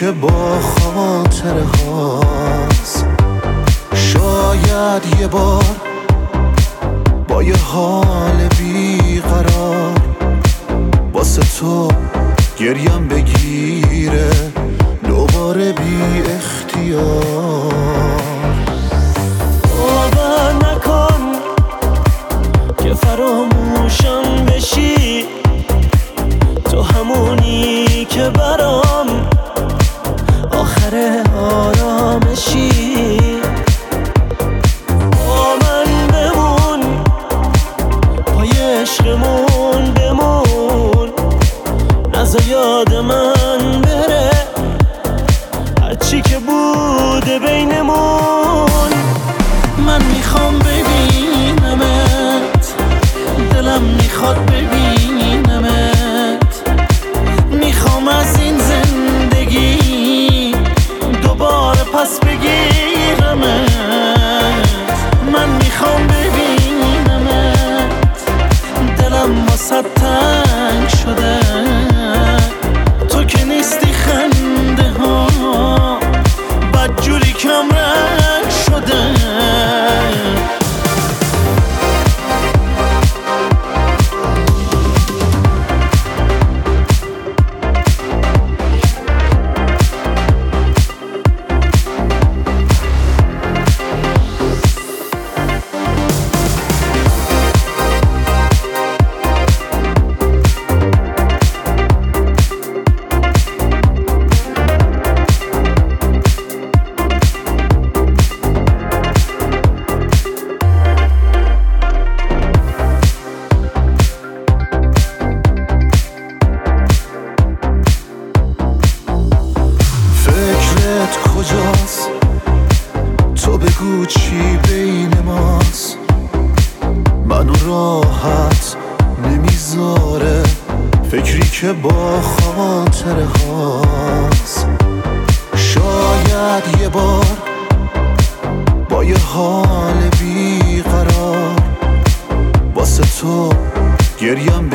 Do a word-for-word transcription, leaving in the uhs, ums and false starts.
که با خاطره هاست. شاید یه بار با یه حال بیقرار واسه تو گریم بگیره دوباره بی اختیار. باور نکن که فراموشم بشی، تو همونی که برام آخر آرامشی. با من بمون، پای عشقمون بمون، نزا یاد من بره هرچی که بوده بینمون. من میخوام ببینمت، دلم میخواد ببینمت، میخوام از این زندگی دوباره پس بگیرمت. من میخوام ببینمت، دلم واسه تنگ شده، تو که نیستی خنده ها بدجوری کم رنگ شده. کجاست تو بگو چی بین ماست، منو راحت نمیذاره فکری که با خاطره هاست. شاید یه بار با یه حال بیقرار واسه تو گریم